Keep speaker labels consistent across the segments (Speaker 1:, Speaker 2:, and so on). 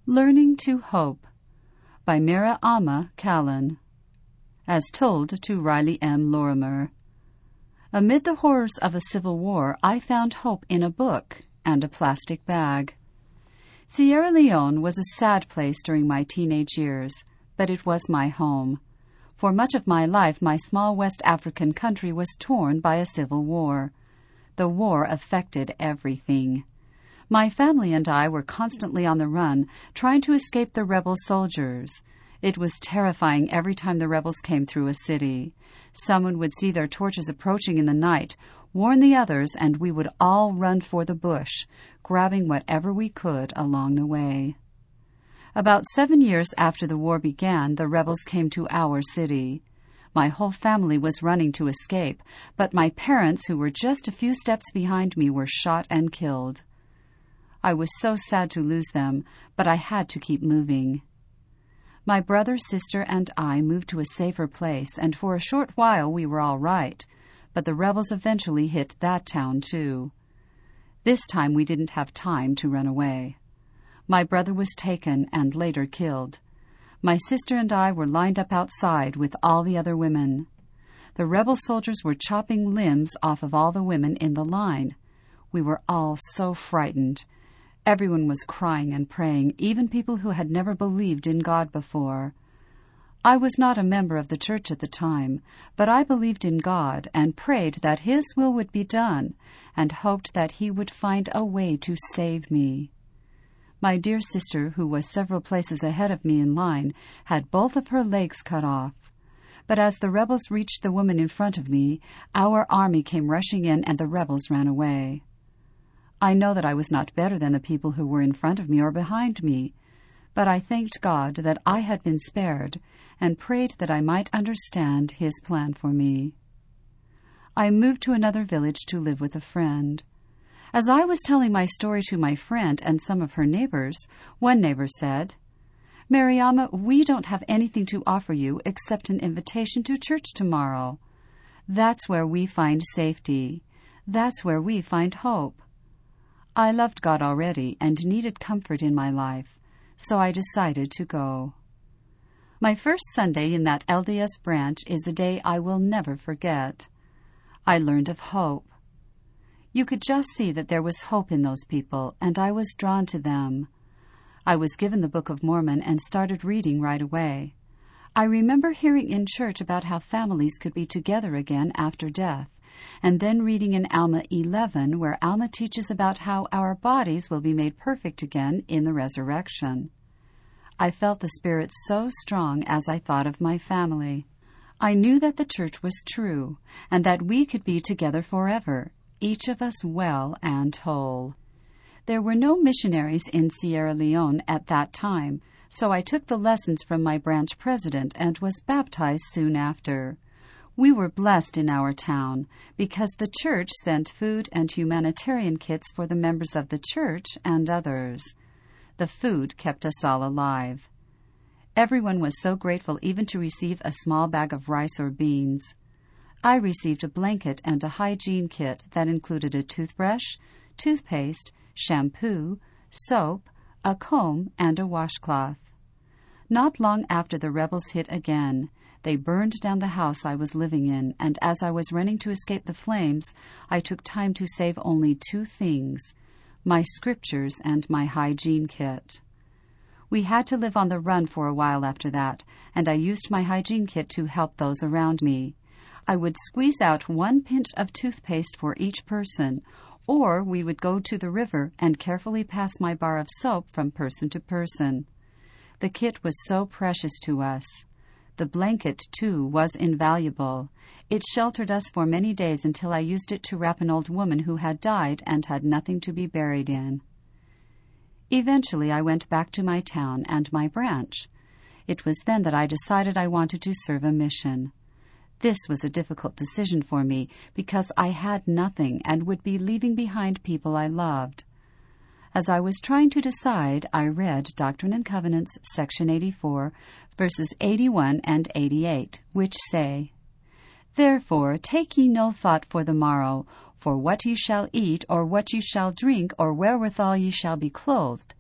Speaker 1: Learning to Hope by Mariama Kallen, as told to Riley M. Lorimer. Amid the horrors of a civil war, I found hope in a book and a plastic bag. Sierra Leone was a sad place during my teenage years, but it was my home. For much of my life, my small West African country was torn by a civil war. The war affected everything. My family and I were constantly on the run, trying to escape the rebel soldiers. It was terrifying every time the rebels came through a city. Someone would see their torches approaching in the night, warn the others, and we would all run for the bush, grabbing whatever we could along the way. About 7 years after the war began, the rebels came to our city. My whole family was running to escape, but my parents, who were just a few steps behind me, were shot and killed. I was so sad to lose them, but I had to keep moving. My brother, sister, and I moved to a safer place, and for a short while we were all right, but the rebels eventually hit that town too. This time we didn't have time to run away. My brother was taken and later killed. My sister and I were lined up outside with all the other women. The rebel soldiers were chopping limbs off of all the women in the line. We were all so frightened. Everyone was crying and praying, even people who had never believed in God before. I was not a member of the church at the time, but I believed in God and prayed that His will would be done and hoped that He would find a way to save me. My dear sister, who was several places ahead of me in line, had both of her legs cut off. But as the rebels reached the woman in front of me, our army came rushing in and the rebels ran away. I know that I was not better than the people who were in front of me or behind me, but I thanked God that I had been spared and prayed that I might understand His plan for me. I moved to another village to live with a friend. As I was telling my story to my friend and some of her neighbors, one neighbor said, "Mariama, we don't have anything to offer you except an invitation to church tomorrow. That's where we find safety. That's where we find hope." I loved God already and needed comfort in my life, so I decided to go. My first Sunday in that LDS branch is a day I will never forget. I learned of hope. You could just see that there was hope in those people, and I was drawn to them. I was given the Book of Mormon and started reading right away. I remember hearing in church about how families could be together again after death, and then reading in Alma 11, where Alma teaches about how our bodies will be made perfect again in the resurrection. I felt the Spirit so strong as I thought of my family. I knew that the church was true, and that we could be together forever, each of us well and whole. There were no missionaries in Sierra Leone at that time, so I took the lessons from my branch president and was baptized soon after. We were blessed in our town because the church sent food and humanitarian kits for the members of the church and others. The food kept us all alive. Everyone was so grateful even to receive a small bag of rice or beans. I received a blanket and a hygiene kit that included a toothbrush, toothpaste, shampoo, soap, a comb, and a washcloth. Not long after the rebels hit again, they burned down the house I was living in, and as I was running to escape the flames, I took time to save only 2 things, my scriptures and my hygiene kit. We had to live on the run for a while after that, and I used my hygiene kit to help those around me. I would squeeze out 1 pinch of toothpaste for each person, or we would go to the river and carefully pass my bar of soap from person to person. The kit was so precious to us. The blanket, too, was invaluable. It sheltered us for many days until I used it to wrap an old woman who had died and had nothing to be buried in. Eventually, I went back to my town and my branch. It was then that I decided I wanted to serve a mission. This was a difficult decision for me because I had nothing and would be leaving behind people I loved. As I was trying to decide, I read Doctrine and Covenants, section 84, verses 81 and 88, which say, "Therefore take ye no thought for the morrow, for what ye shall eat, or what ye shall drink, or wherewithal ye shall be clothed.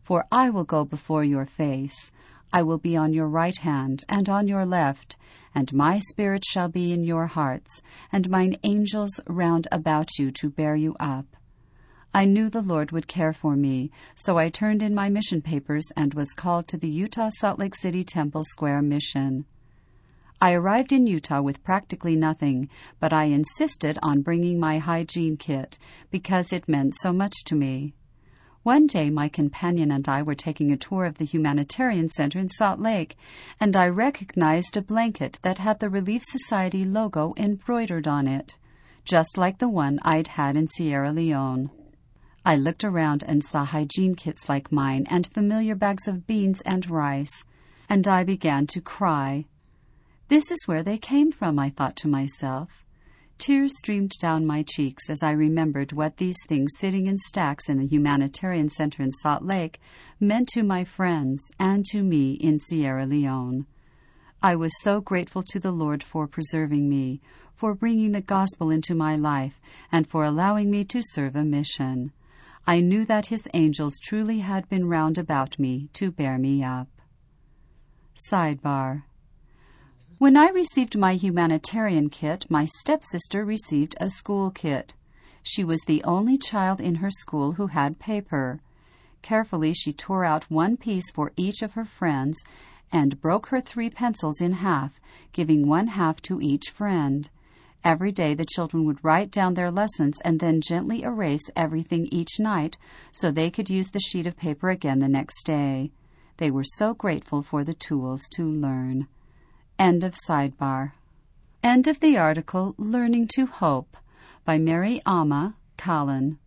Speaker 1: For I will go before your face. I will be on your right hand and on your left, and my spirit shall be in your hearts, and mine angels round about you to bear you up. I knew the Lord would care for me, so I turned in my mission papers and was called to the Utah Salt Lake City Temple Square Mission. I arrived in Utah with practically nothing, but I insisted on bringing my hygiene kit because it meant so much to me. One day my companion and I were taking a tour of the Humanitarian Center in Salt Lake, and I recognized a blanket that had the Relief Society logo embroidered on it, just like the one I'd had in Sierra Leone. I looked around and saw hygiene kits like mine and familiar bags of beans and rice, and I began to cry. This is where they came from, I thought to myself. Tears streamed down my cheeks as I remembered what these things sitting in stacks in the Humanitarian Center in Salt Lake meant to my friends and to me in Sierra Leone. I was so grateful to the Lord for preserving me, for bringing the gospel into my life, and for allowing me to serve a mission. I knew that His angels truly had been round about me to bear me up. Sidebar. When I received my humanitarian kit, my stepsister received a school kit. She was the only child in her school who had paper. Carefully, she tore out one piece for each of her friends and broke her 3 pencils in half, giving 1/2 to each friend. Every day the children would write down their lessons and then gently erase everything each night so they could use the sheet of paper again the next day. They were so grateful for the tools to learn. End of sidebar. End of the article Learning to Hope by Mary Amma Callan.